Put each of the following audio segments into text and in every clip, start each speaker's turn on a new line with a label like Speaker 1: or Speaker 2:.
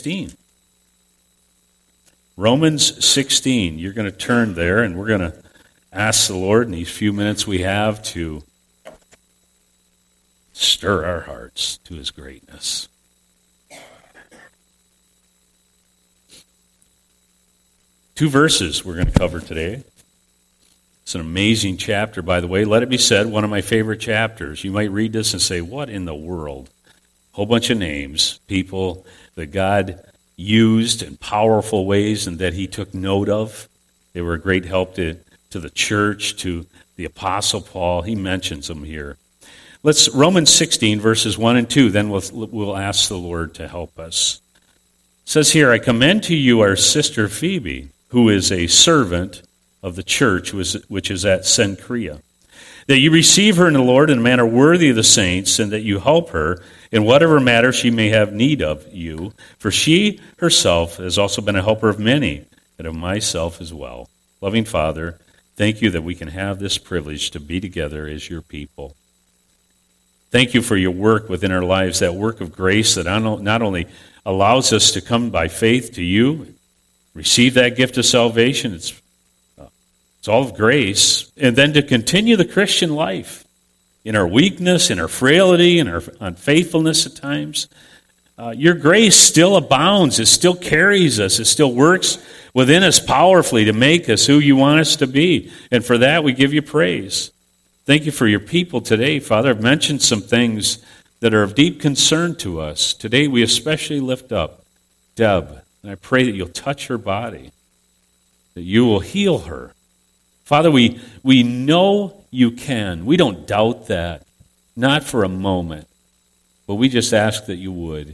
Speaker 1: 16. Romans 16. You're going to turn there, and we're going to ask the Lord in these few minutes we have to stir our hearts to his greatness. Two verses we're going to cover today. It's an amazing chapter, by the way. Let it be said, one of my favorite chapters. You might read this and say, what in the world? A whole bunch of names, people that God used in powerful ways and that he took note of. They were a great help to the church, to the Apostle Paul. He mentions them here. Romans 16, verses 1 and 2, then we'll ask the Lord to help us. It says here, I commend to you our sister Phoebe, who is a servant of the church which is at Cenchrea, that you receive her in the Lord in a manner worthy of the saints, and that you help her in whatever matter she may have need of you. For she herself has also been a helper of many, and of myself as well. Loving Father, thank you that we can have this privilege to be together as your people. Thank you for your work within our lives, that work of grace that not only allows us to come by faith to you, receive that gift of salvation, it's all of grace, and then to continue the Christian life in our weakness, in our frailty, in our unfaithfulness at times. Your grace still abounds. It still carries us. It still works within us powerfully to make us who you want us to be. And for that, we give you praise. Thank you for your people today, Father. I've mentioned some things that are of deep concern to us. Today, we especially lift up Deb, and I pray that you'll touch her body, that you will heal her. Father, we know you can. We don't doubt that, not for a moment, but we just ask that you would.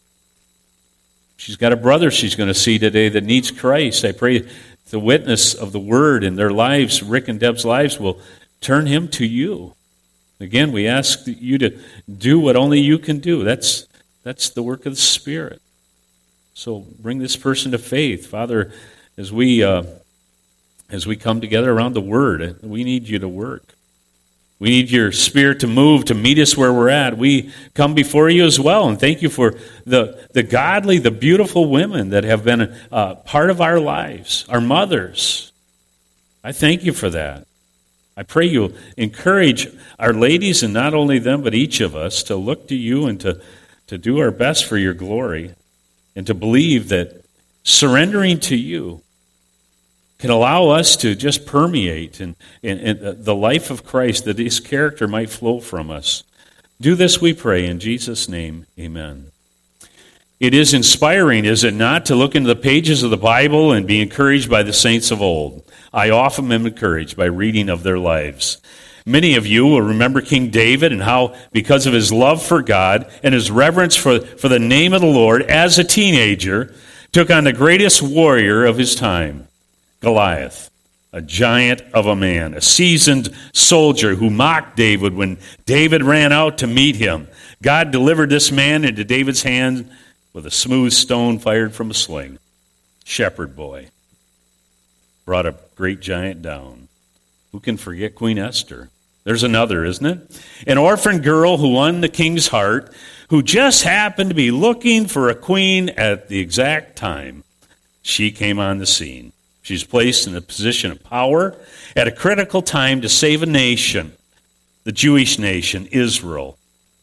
Speaker 1: She's got a brother she's going to see today that needs Christ. I pray the witness of the Word in their lives, Rick and Deb's lives, will turn him to you. Again, we ask you to do what only you can do. That's the work of the Spirit. So bring this person to faith. Father, as we come together around the Word, we need you to work. We need your Spirit to move, to meet us where we're at. We come before you as well, and thank you for the godly, the beautiful women that have been part of our lives, our mothers. I thank you for that. I pray you'll encourage our ladies, and not only them, but each of us, to look to you and to do our best for your glory, and to believe that surrendering to you can allow us to just permeate in the life of Christ, that his character might flow from us. Do this, we pray, in Jesus' name, amen. It is inspiring, is it not, to look into the pages of the Bible and be encouraged by the saints of old. I often am encouraged by reading of their lives. Many of you will remember King David and how, because of his love for God and his reverence for the name of the Lord, as a teenager, took on the greatest warrior of his time, Goliath, a giant of a man, a seasoned soldier who mocked David when David ran out to meet him. God delivered this man into David's hand with a smooth stone fired from a sling. Shepherd boy brought a great giant down. Who can forget Queen Esther? There's another, isn't it? An orphan girl who won the king's heart, who just happened to be looking for a queen at the exact time she came on the scene. She's placed in a position of power at a critical time to save a nation, the Jewish nation, Israel.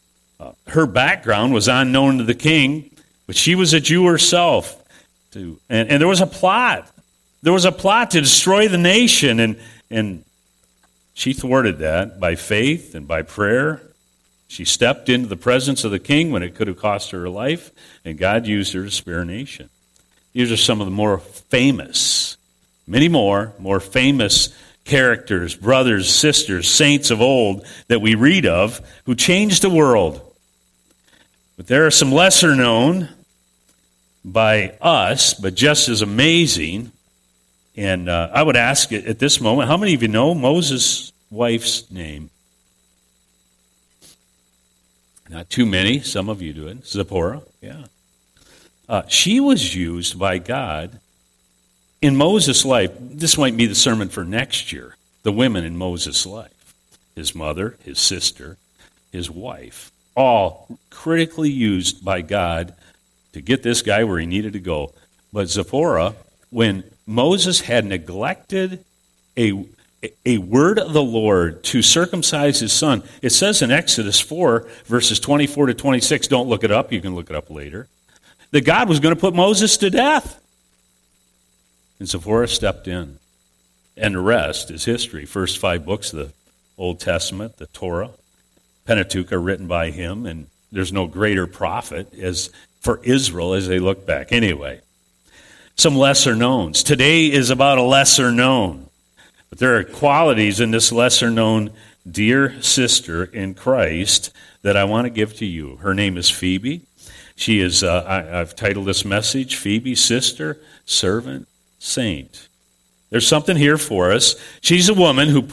Speaker 1: Her background was unknown to the king, but she was a Jew herself. And there was a plot. There was a plot to destroy the nation, and she thwarted that by faith and by prayer. She stepped into the presence of the king when it could have cost her life, and God used her to spare a nation. These are some of the more famous, many more famous characters, brothers, sisters, saints of old that we read of who changed the world. But there are some lesser known by us, but just as amazing. And I would ask at this moment, how many of you know Moses' wife's name? Not too many. Some of you do it. Zipporah, yeah. She was used by God in Moses' life. This might be the sermon for next year. The women in Moses' life. His mother, his sister, his wife. All critically used by God to get this guy where he needed to go. But Zipporah, when Moses had neglected a word of the Lord to circumcise his son, it says in Exodus 4, verses 24 to 26, don't look it up, you can look it up later, that God was going to put Moses to death. And Zipporah stepped in. And the rest is history. First 5 books of the Old Testament, the Torah, Pentateuch, are written by him, and there's no greater prophet as for Israel as they look back. Anyway, some lesser knowns. Today is about a lesser known. But there are qualities in this lesser known dear sister in Christ that I want to give to you. Her name is Phoebe. She is, I've titled this message, Phoebe, Sister, Servant, Saint. There's something here for us. She's a woman who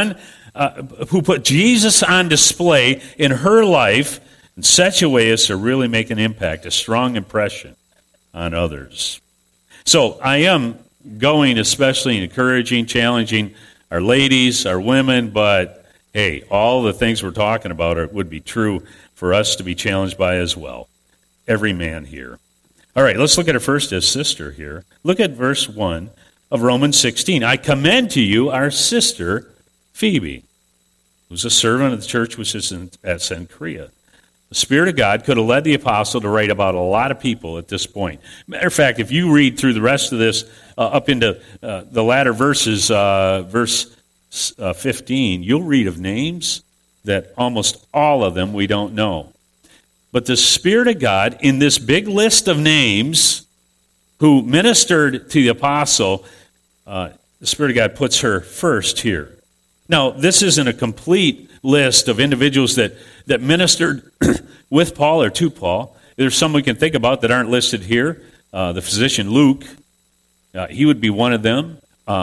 Speaker 1: put Jesus on display in her life in such a way as to really make an impact, a strong impression on others. So I am going especially encouraging, challenging our ladies, our women, but hey, all the things we're talking about would be true for us to be challenged by as well. Every man here. All right, let's look at her first as sister here. Look at verse 1 of Romans 16. I commend to you our sister Phoebe, who's a servant of the church which is at Cenchrea. The Spirit of God could have led the apostle to write about a lot of people at this point. Matter of fact, if you read through the rest of this up into the latter verses, verse 15, you'll read of names that almost all of them we don't know. But the Spirit of God, in this big list of names who ministered to the apostle, the Spirit of God puts her first here. Now, this isn't a complete list of individuals that ministered with Paul or to Paul. There's some we can think about that aren't listed here. The physician Luke, he would be one of them,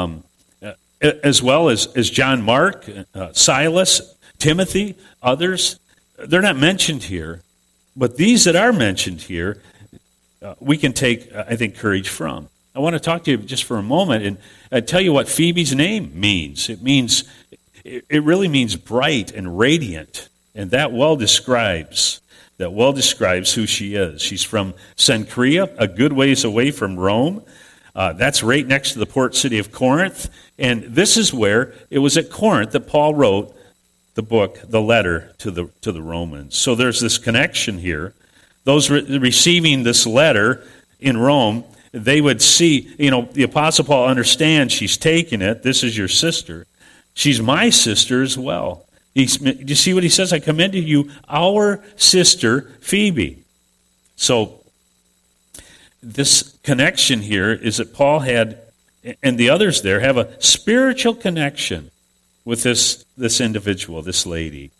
Speaker 1: as well as John Mark, Silas, Timothy, others. They're not mentioned here, but these that are mentioned here, we can take, I think, courage from. I want to talk to you just for a moment and tell you what Phoebe's name means. It really means bright and radiant, and that well describes who she is. She's from Cenchrea, a good ways away from Rome. That's right next to the port city of Corinth, and this is where it was at Corinth that Paul wrote the letter to the Romans. So there's this connection here. Those receiving this letter in Rome, they would see, the Apostle Paul understands she's taking it. This is your sister. She's my sister as well. Do you see what he says? I commend to you our sister Phoebe. So this connection here is that Paul had, and the others there, have a spiritual connection with this individual, this lady.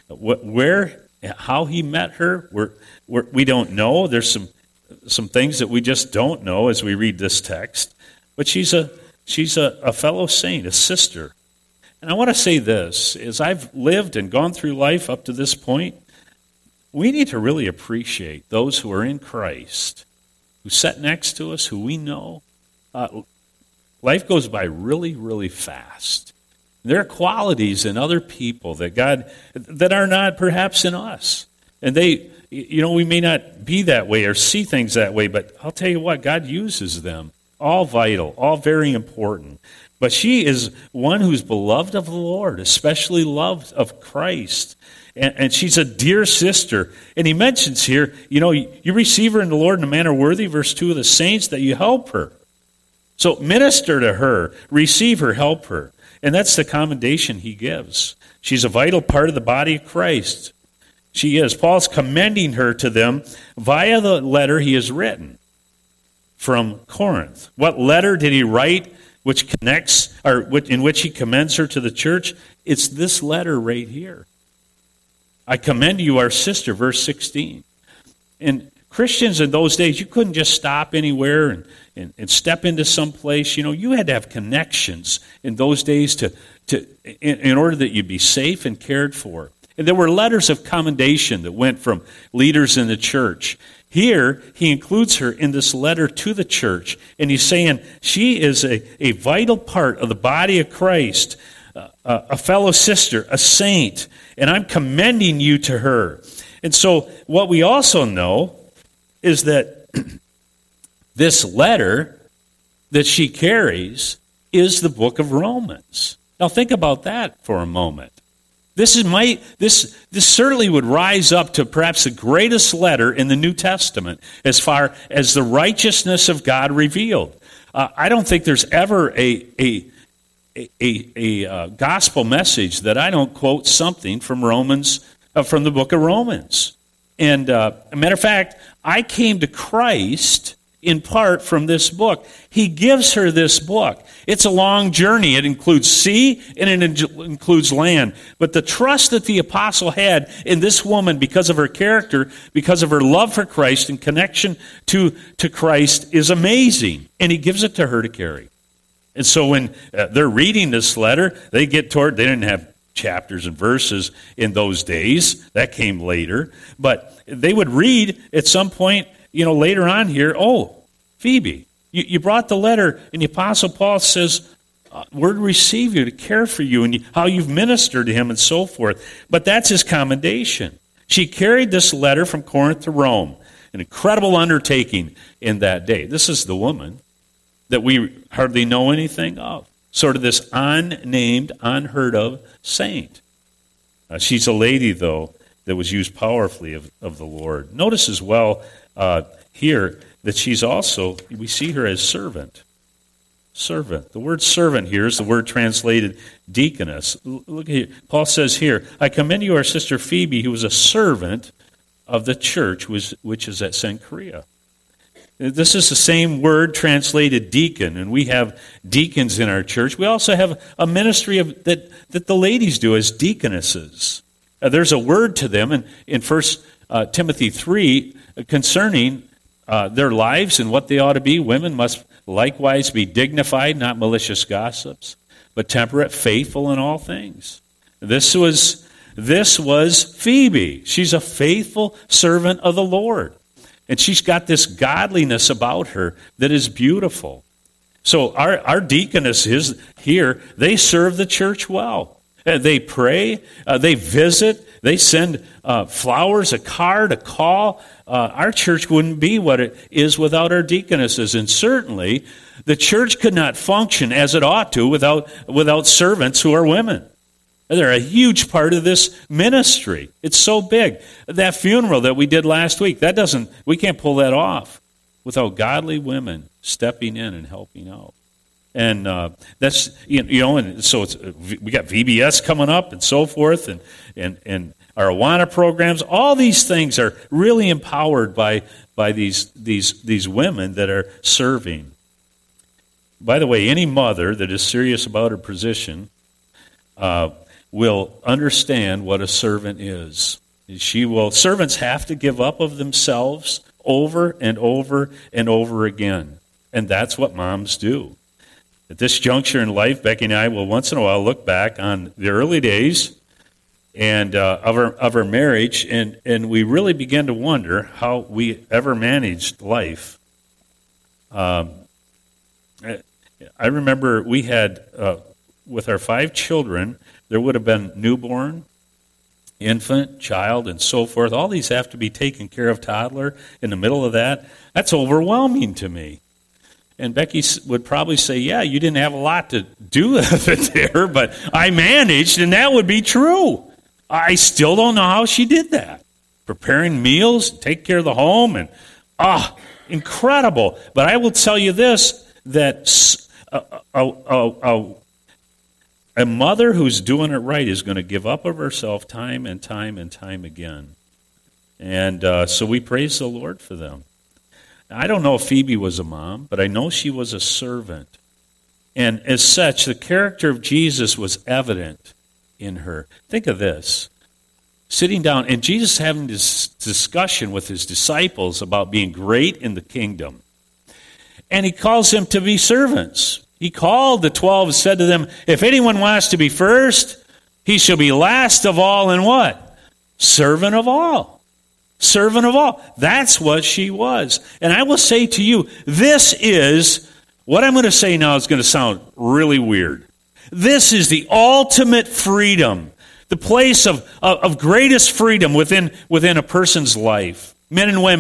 Speaker 1: How he met her, we don't know. There's some things that we just don't know as we read this text. But she's a fellow saint, a sister. And I want to say this, as I've lived and gone through life up to this point, we need to really appreciate those who are in Christ, who sit next to us, who we know. Life goes by really, really fast. There are qualities in other people that are not perhaps in us. And we may not be that way or see things that way, but I'll tell you what, God uses them. All vital, all very important. But she is one who's beloved of the Lord, especially loved of Christ. And she's a dear sister. And he mentions here, you receive her in the Lord in a manner worthy, verse 2 of the saints, that you help her. So minister to her, receive her, help her. And that's the commendation he gives. She's a vital part of the body of Christ. She is. Paul's commending her to them via the letter he has written from Corinth. What letter did he write which connects, or in which he commends her to the church? It's this letter right here. I commend you, our sister, verse 16. And Christians in those days, you couldn't just stop anywhere and step into some place. You had to have connections in those days in order that you'd be safe and cared for. And there were letters of commendation that went from leaders in the church. Here, he includes her in this letter to the church, and he's saying she is a vital part of the body of Christ, a fellow sister, a saint, and I'm commending you to her. And so what we also know is that this letter that she carries is the book of Romans. Now think about that for a moment. This certainly would rise up to perhaps the greatest letter in the New Testament as far as the righteousness of God revealed. I don't think there's ever a gospel message that I don't quote something from from the book of Romans. And a matter of fact, I came to Christ in part from this book. He gives her this book. It's a long journey. It includes sea and it includes land. But the trust that the apostle had in this woman because of her character, because of her love for Christ and connection to Christ is amazing. And he gives it to her to carry. And so when they're reading this letter, they didn't have chapters and verses in those days. That came later. But they would read at some point, later on here, oh, Phoebe, you brought the letter, and the Apostle Paul says, we're to receive you, to care for you, and how you've ministered to him and so forth. But that's his commendation. She carried this letter from Corinth to Rome, an incredible undertaking in that day. This is the woman that we hardly know anything of, sort of this unnamed, unheard of saint. She's a lady, though, that was used powerfully of the Lord. Notice as well here that she's also, we see her as servant. Servant. The word servant here is the word translated deaconess. Look here. Paul says here, I commend you our sister Phoebe, who was a servant of the church, which is at Cenchrea. This is the same word translated deacon, and we have deacons in our church. We also have a ministry that the ladies do as deaconesses. There's a word to them in 1 Timothy 3 concerning their lives and what they ought to be. Women must likewise be dignified, not malicious gossips, but temperate, faithful in all things. This was Phoebe. She's a faithful servant of the Lord. And she's got this godliness about her that is beautiful. So our deaconesses here, they serve the church well. They pray, they visit, they send flowers, a card, a call. Our church wouldn't be what it is without our deaconesses. And certainly, the church could not function as it ought to without servants who are women. They're a huge part of this ministry. It's so big. That funeral that we did last week, we can't pull that off without godly women stepping in and helping out. And that's, and so we got VBS coming up and so forth, and our Awana programs. All these things are really empowered by these women that are serving. By the way, any mother that is serious about her position will understand what a servant is. Servants have to give up of themselves over and over and over again. And that's what moms do. At this juncture in life, Becky and I will once in a while look back on the early days and of our marriage, and we really begin to wonder how we ever managed life. I remember we had, with our 5 children, there would have been newborn, infant, child, and so forth. All these have to be taken care of, toddler, in the middle of that. That's overwhelming to me. And Becky would probably say, yeah, you didn't have a lot to do with it there, but I managed, and that would be true. I still don't know how she did that. Preparing meals, take care of the home, and incredible. But I will tell you this, that a mother who's doing it right is going to give up of herself time and time and time again. And so we praise the Lord for them. I don't know if Phoebe was a mom, but I know she was a servant. And as such, the character of Jesus was evident in her. Think of this. Sitting down, and Jesus having this discussion with his disciples about being great in the kingdom. And he calls them to be servants. He called the 12 and said to them, if anyone wants to be first, he shall be last of all and what? Servant of all. Servant of all. That's what she was. And I will say to you, this is, what I'm going to say now is going to sound really weird. This is the ultimate freedom, the place of greatest freedom within a person's life. Men and women,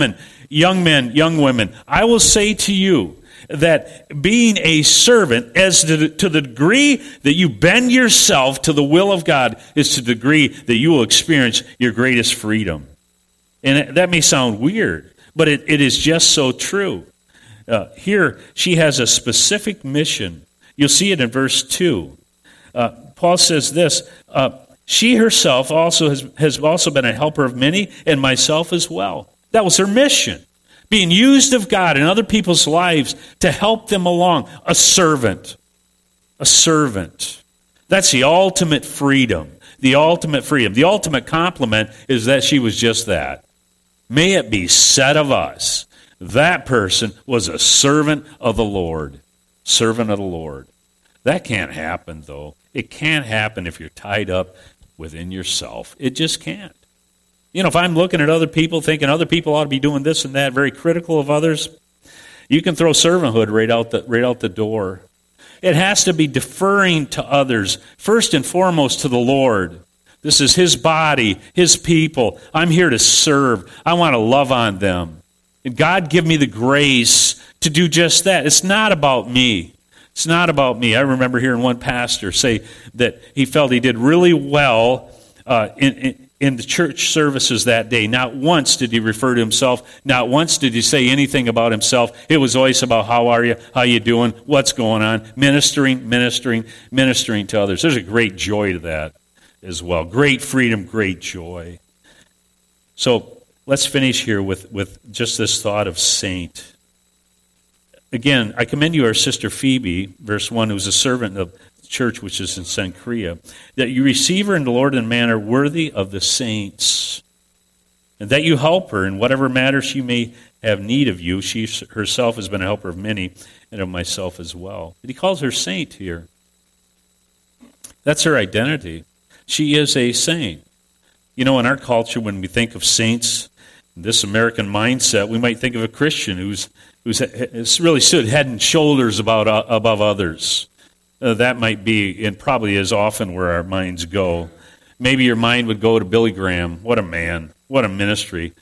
Speaker 1: young men, young women, I will say to you that being a servant, as to the degree that you bend yourself to the will of God, is to the degree that you will experience your greatest freedom. And that may sound weird, but it is just so true. Here, she has a specific mission. You'll see it in verse 2. Paul says this, she herself also has also been a helper of many, and myself as well. That was her mission. Being used of God in other people's lives to help them along. A servant. A servant. That's the ultimate freedom. The ultimate freedom. The ultimate compliment is that she was just that. May it be said of us, that person was a servant of the Lord. Servant of the Lord. That can't happen, though. It can't happen if you're tied up within yourself. It just can't. You know, if I'm looking at other people, thinking other people ought to be doing this and that, very critical of others, you can throw servanthood right out the door. It has to be deferring to others, first and foremost to the Lord. This is His body, His people. I'm here to serve. I want to love on them. And God give me the grace to do just that. It's not about me. It's not about me. I remember hearing one pastor say that he felt he did really well in the church services that day. Not once did he refer to himself. Not once did he say anything about himself. It was always about how are you, how you doing, what's going on, ministering to others. There's a great joy to that as well. Great freedom, great joy. So let's finish here with just this thought of saint. Again, I commend you, our sister Phoebe, verse 1, who's a servant of the church which is in Cenchrea, that you receive her in the Lord in a manner worthy of the saints, and that you help her in whatever matter she may have need of you. She herself has been a helper of many, and of myself as well. But he calls her saint here. That's her identity. She is a saint. You know, in our culture, when we think of saints, this American mindset, we might think of a Christian who's really stood head and shoulders above others. That might be, and probably is often where our minds go. Maybe your mind would go to Billy Graham. What a man! What a ministry!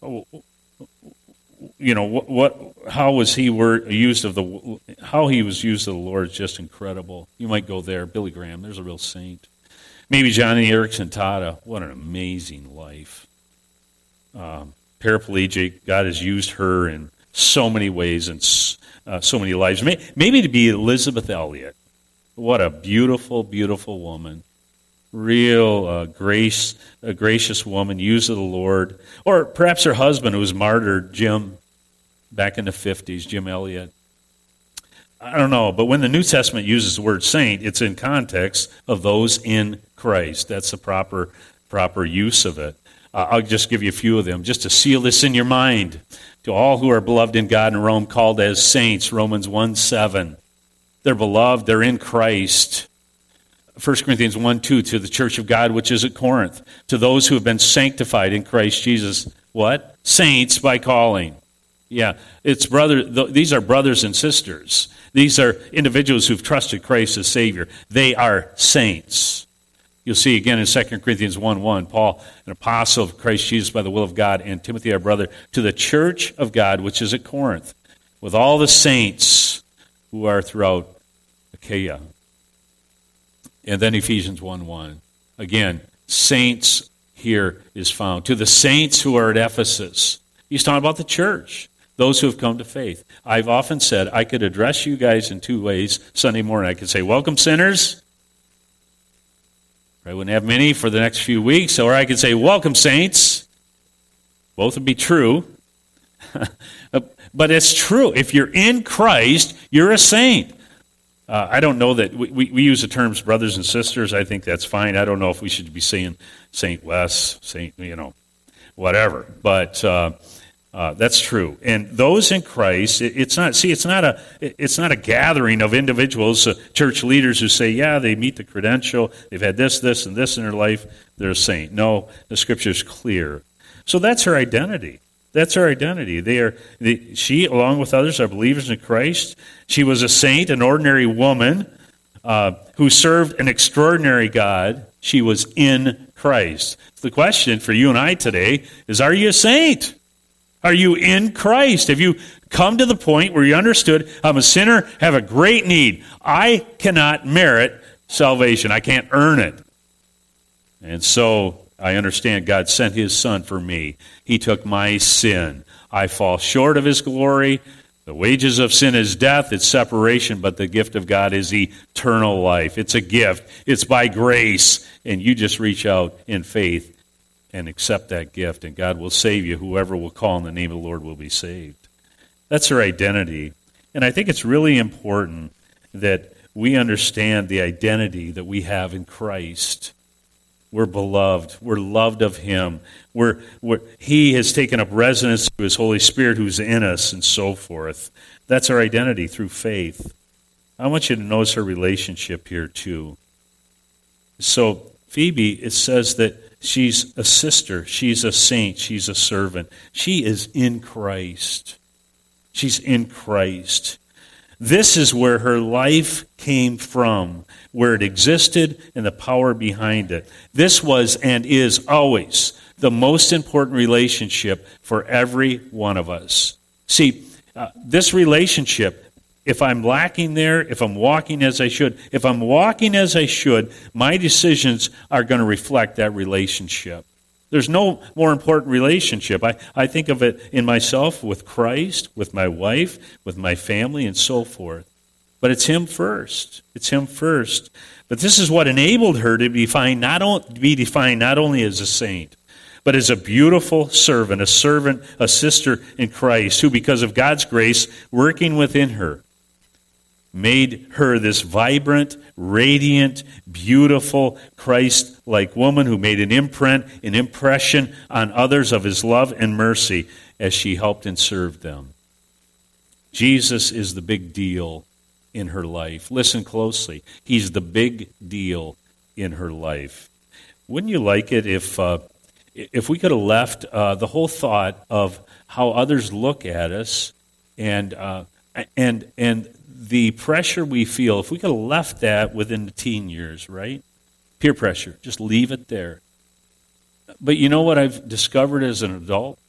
Speaker 1: You know how was he used of the? How he was used of the Lord is just incredible. You might go there, Billy Graham. There's a real saint. Maybe Johnny Erickson Tada. What an amazing life. Paraplegic. God has used her in so many ways and so many lives. Maybe to be Elizabeth Elliot. What a beautiful, beautiful woman. Real gracious woman, used of the Lord. Or perhaps her husband who was martyred, Jim, back in the 50s, Jim Elliot. I don't know, but when the New Testament uses the word saint, it's in context of those in Christ. That's the proper use of it. I'll just give you a few of them, just to seal this in your mind. To all who are beloved in God in Rome, called as saints, Romans 1:7. They're beloved, they're in Christ. 1 Corinthians 1:2, to the church of God which is at Corinth, to those who have been sanctified in Christ Jesus. What? Saints by calling. Yeah, these are brothers and sisters. These are individuals who've trusted Christ as Savior. They are saints. You'll see again in 2 Corinthians 1:1, Paul, an apostle of Christ Jesus by the will of God, and Timothy, our brother, to the church of God which is at Corinth, with all the saints who are throughout Achaia. And then Ephesians 1:1. Again, saints here is found. To the saints who are at Ephesus. He's talking about the church, those who have come to faith. I've often said I could address you guys in two ways. Sunday morning I could say, welcome sinners. I wouldn't have many for the next few weeks. Or I could say, welcome saints. Both would be true. But it's true. If you're in Christ, you're a saint. I don't know that we use the terms brothers and sisters. I think that's fine. I don't know if we should be saying Saint Wes, Saint, whatever. But that's true. And those in Christ, it's not a gathering of individuals, church leaders who say, yeah, they meet the credential, they've had this, and this in their life, they're a saint. No, the Scripture's clear. So that's her identity. That's her identity. She, along with others, are believers in Christ. She was a saint, an ordinary woman who served an extraordinary God. She was in Christ. The question for you and I today is, are you a saint? Are you in Christ? Have you come to the point where you understood, I'm a sinner, have a great need. I cannot merit salvation. I can't earn it. And so I understand God sent his Son for me. He took my sin. I fall short of his glory. The wages of sin is death. It's separation, but the gift of God is eternal life. It's a gift. It's by grace. And you just reach out in faith and accept that gift, and God will save you. Whoever will call on the name of the Lord will be saved. That's our identity. And I think it's really important that we understand the identity that we have in Christ. We're beloved. We're loved of him. He has taken up residence through his Holy Spirit who's in us, and so forth. That's our identity through faith. I want you to notice her relationship here too. So Phoebe, it says that she's a sister, she's a saint, she's a servant. She is in Christ. She's in Christ. This is where her life came from, where it existed and the power behind it. This was and is always the most important relationship for every one of us. See, this relationship, if I'm lacking there, if I'm walking as I should, my decisions are going to reflect that relationship. There's no more important relationship. I think of it in myself with Christ, with my wife, with my family, and so forth. But it's him first. It's him first. But this is what enabled her to be defined not only as a saint, but as a beautiful servant, a sister in Christ, who, because of God's grace working within her, made her this vibrant, radiant, beautiful, Christ-like woman who made an imprint, an impression on others of his love and mercy as she helped and served them. Jesus is the big deal in her life. Listen closely. He's the big deal in her life. Wouldn't you like it if we could have left the whole thought of how others look at us and the pressure we feel, if we could have left that within the teen years, right? Peer pressure, just leave it there. But you know what I've discovered as an adult?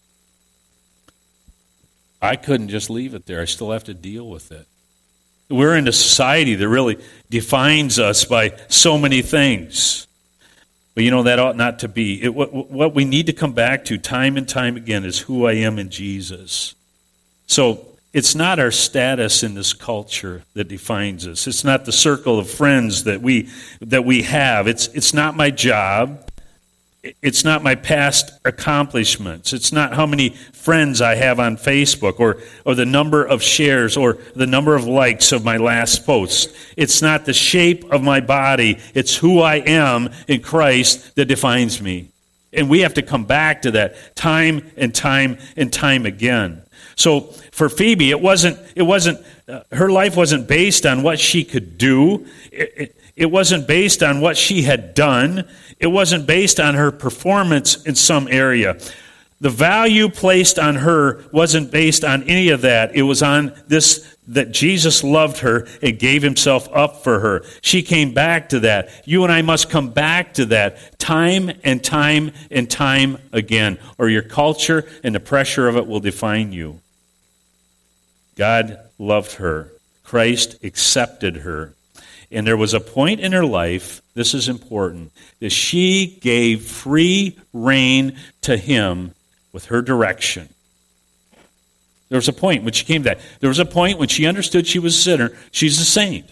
Speaker 1: I couldn't just leave it there. I still have to deal with it. We're in a society that really defines us by so many things. But you know, that ought not to be. What we need to come back to time and time again is who I am in Jesus. So it's not our status in this culture that defines us. It's not the circle of friends that we have. It's not my job. It's not my past accomplishments. It's not how many friends I have on Facebook or the number of shares or the number of likes of my last post. It's not the shape of my body. It's who I am in Christ that defines me. And we have to come back to that time and time and time again. So for Phoebe, it wasn't her life wasn't based on what she could do. It wasn't based on what she had done. It wasn't based on her performance in some area. The value placed on her wasn't based on any of that. It was on this, that Jesus loved her and gave himself up for her. She came back to that. You and I must come back to that time and time and time again, or your culture and the pressure of it will define you. God loved her. Christ accepted her. And there was a point in her life, this is important, that she gave free rein to him with her direction. There was a point when she came to that. There was a point when she understood she was a sinner. She's a saint.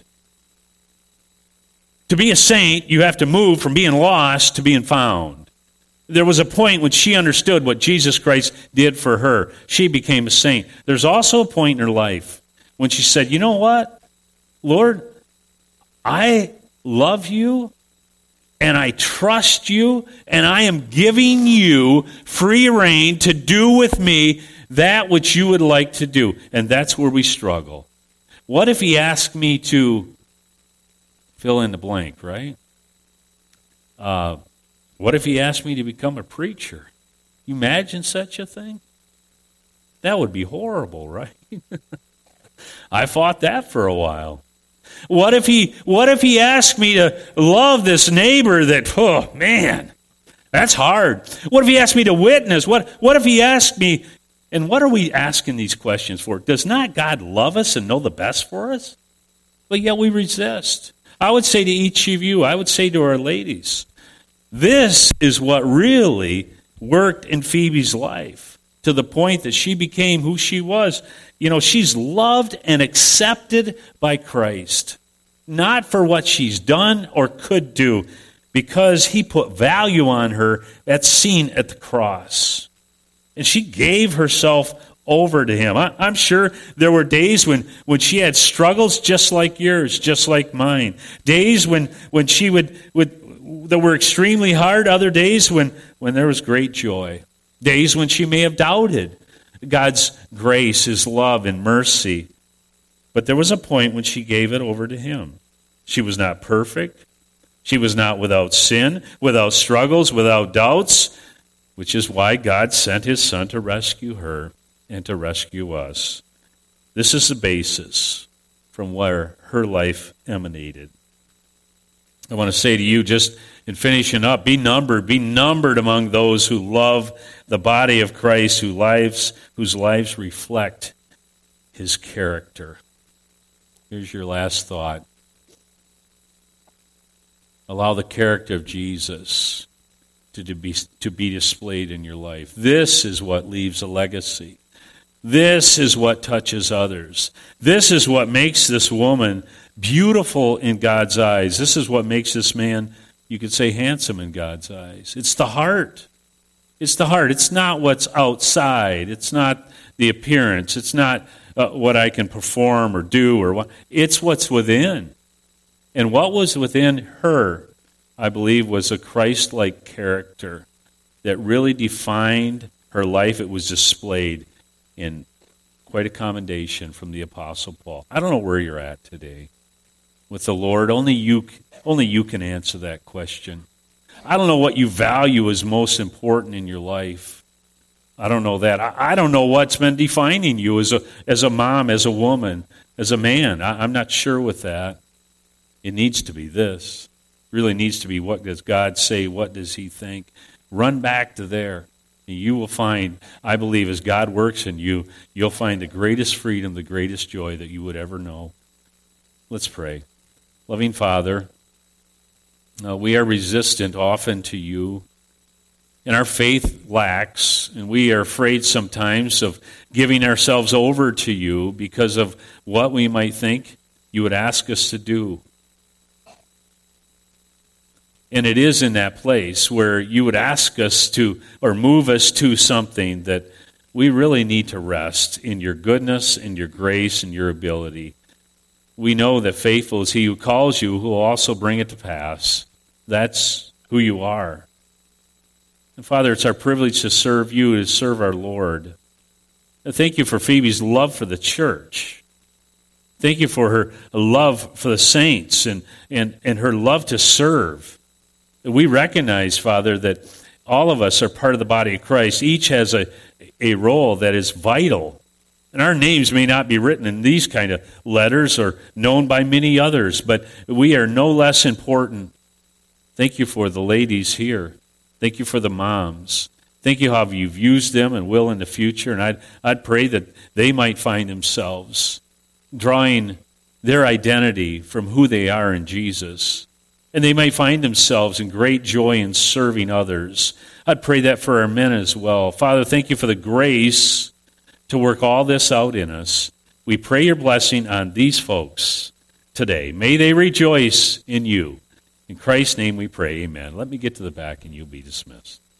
Speaker 1: To be a saint, you have to move from being lost to being found. There was a point when she understood what Jesus Christ did for her. She became a saint. There's also a point in her life when she said, you know what, Lord, I love you, and I trust you, and I am giving you free rein to do with me that which you would like to do. And that's where we struggle. What if he asked me to fill in the blank, right? What if he asked me to become a preacher? You imagine such a thing? That would be horrible, right? I fought that for a while. What if he asked me to love this neighbor that, oh man, that's hard. What if he asked me to witness? What if he asked me And what are we asking these questions for? Does not God love us and know the best for us? But yet we resist. I would say to each of you, I would say to our ladies, this is what really worked in Phoebe's life to the point that she became who she was. You know, she's loved and accepted by Christ, not for what she's done or could do, because he put value on her that's seen at the cross. And she gave herself over to him. I'm sure there were days when she had struggles just like yours, just like mine. Days when she would that were extremely hard, other days when there was great joy. Days when she may have doubted God's grace, his love, and mercy. But there was a point when she gave it over to him. She was not perfect. She was not without sin, without struggles, without doubts, which is why God sent his Son to rescue her and to rescue us. This is the basis from where her life emanated. I want to say to you, just in finishing up, be numbered among those who love the body of Christ, whose lives reflect his character. Here's your last thought. Allow the character of Jesus to be displayed in your life. This is what leaves a legacy. This is what touches others. This is what makes this woman beautiful in God's eyes. This is what makes this man, you could say, handsome in God's eyes. It's the heart. It's the heart. It's not what's outside. It's not the appearance. It's not what I can perform or do or what. It's what's within. And what was within her, I believe, was a Christ-like character that really defined her life. It was displayed in quite a commendation from the Apostle Paul. I don't know where you're at today with the Lord. Only you can answer that question. I don't know what you value as most important in your life. I don't know that. I don't know what's been defining you as a mom, as a woman, as a man. I'm not sure with that. It needs to be this. It really needs to be, what does God say? What does he think? Run back to there. And you will find, I believe, as God works in you, you'll find the greatest freedom, the greatest joy that you would ever know. Let's pray. Loving Father, we are resistant often to you, and our faith lacks, and we are afraid sometimes of giving ourselves over to you because of what we might think you would ask us to do. And it is in that place where you would ask us to, or move us to something that we really need to rest in your goodness, in your grace, and your ability. We know that faithful is he who calls you, who will also bring it to pass. That's who you are. And Father, it's our privilege to serve you, to serve our Lord. And thank you for Phoebe's love for the church. Thank you for her love for the saints and her love to serve. We recognize, Father, that all of us are part of the body of Christ. Each has a role that is vital. And our names may not be written in these kind of letters or known by many others, but we are no less important. Thank you for the ladies here. Thank you for the moms. Thank you how you've used them and will in the future. And I'd pray that they might find themselves drawing their identity from who they are in Jesus. And they might find themselves in great joy in serving others. I'd pray that for our men as well. Father, thank you for the grace to work all this out in us. We pray your blessing on these folks today. May they rejoice in you. In Christ's name we pray, amen. Let me get to the back and you'll be dismissed.